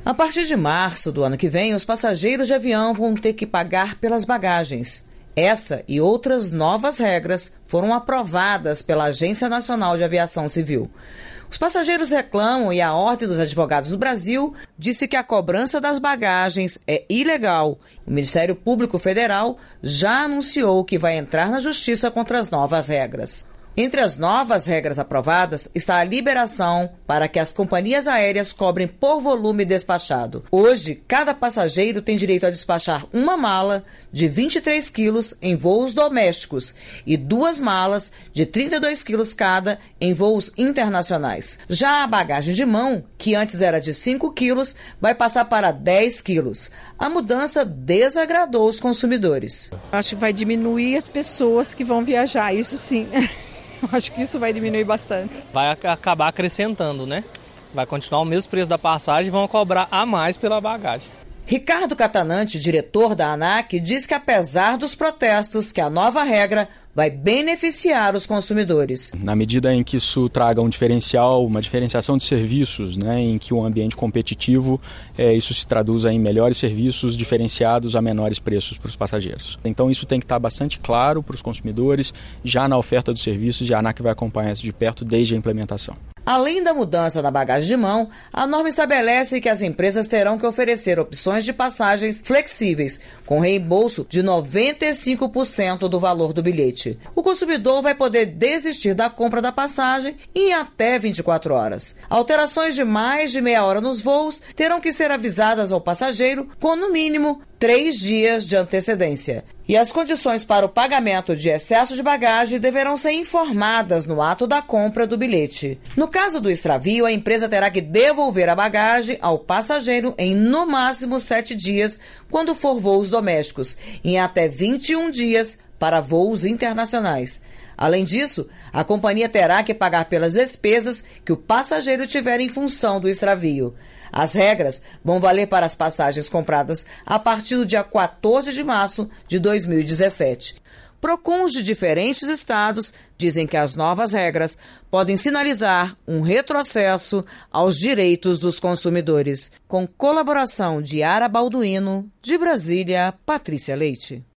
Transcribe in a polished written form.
A partir de março do ano que vem, os passageiros de avião vão ter que pagar pelas bagagens. Essa e outras novas regras foram aprovadas pela Agência Nacional de Aviação Civil. Os passageiros reclamam e a Ordem dos Advogados do Brasil disse que a cobrança das bagagens é ilegal. O Ministério Público Federal já anunciou que vai entrar na Justiça contra as novas regras. Entre as novas regras aprovadas está a liberação para que as companhias aéreas cobrem por volume despachado. Hoje, cada passageiro tem direito a despachar uma mala de 23 quilos em voos domésticos e 2 malas de 32 quilos cada em voos internacionais. Já a bagagem de mão, que antes era de 5 quilos, vai passar para 10 quilos. A mudança desagradou os consumidores. Acho que vai diminuir as pessoas que vão viajar, isso sim. Acho que isso vai diminuir bastante. Vai acabar acrescentando, né? Vai continuar o mesmo preço da passagem e vão cobrar a mais pela bagagem. Ricardo Catanante, diretor da ANAC, diz que apesar dos protestos, que a nova regra vai beneficiar os consumidores. Na medida em que isso traga um diferencial, uma diferenciação de serviços, né, em que um ambiente competitivo, isso se traduz em melhores serviços diferenciados a menores preços para os passageiros. Então isso tem que estar bastante claro para os consumidores, já na oferta dos serviços, e a ANAC vai acompanhar isso de perto desde a implementação. Além da mudança na bagagem de mão, a norma estabelece que as empresas terão que oferecer opções de passagens flexíveis, com reembolso de 95% do valor do bilhete. O consumidor vai poder desistir da compra da passagem em até 24 horas. Alterações de mais de meia hora nos voos terão que ser avisadas ao passageiro com, no mínimo, 3 dias de antecedência. E as condições para o pagamento de excesso de bagagem deverão ser informadas no ato da compra do bilhete. No caso do extravio, a empresa terá que devolver a bagagem ao passageiro em no máximo 7 dias, quando for voos domésticos, e em até 21 dias para voos internacionais. Além disso, a companhia terá que pagar pelas despesas que o passageiro tiver em função do extravio. As regras vão valer para as passagens compradas a partir do dia 14 de março de 2017. PROCONs de diferentes estados dizem que as novas regras podem sinalizar um retrocesso aos direitos dos consumidores. Com colaboração de Yara Balduino, de Brasília, Patrícia Leite.